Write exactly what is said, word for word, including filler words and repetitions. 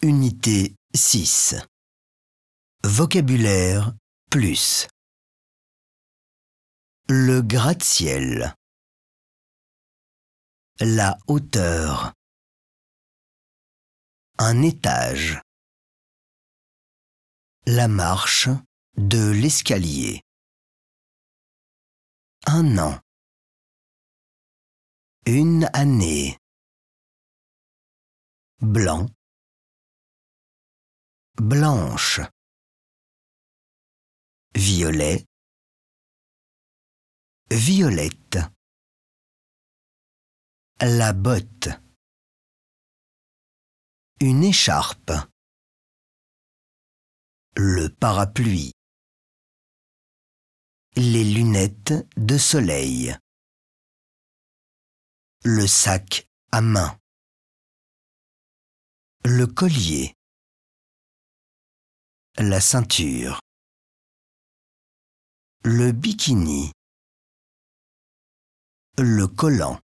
Unité six. Vocabulaire plus. Le gratte-ciel. La hauteur. Un étage. La marche de l'escalier. Un an. Une année. Blanc. Blanche. Violet. Violette. La botte. Une écharpe. Le parapluie. Les lunettes de soleil. Le sac à main. Le collier. La ceinture. Le bikini. Le collant.